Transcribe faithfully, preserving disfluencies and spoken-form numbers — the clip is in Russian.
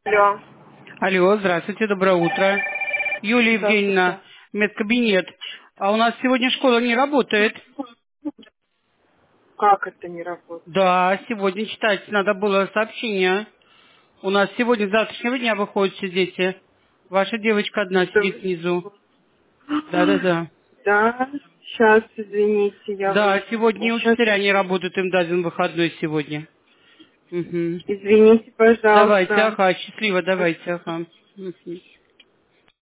Алло. Алло, здравствуйте, доброе утро. Юлия Евгеньевна, Здравствуйте. медкабинет. А у нас сегодня школа не работает. Как это не работает? Да, сегодня читать надо было сообщение. У нас сегодня с завтрашнего дня выходят все дети. Ваша девочка одна Это сидит вы- внизу. Да-да-да. Да, сейчас, извините, я Да, выйду. сегодня Сейчас, учителя не работают, им даден выходной сегодня. Мгм. извините, Давайте, пожалуйста. ага, счастливо, давайте, ага. Мгм.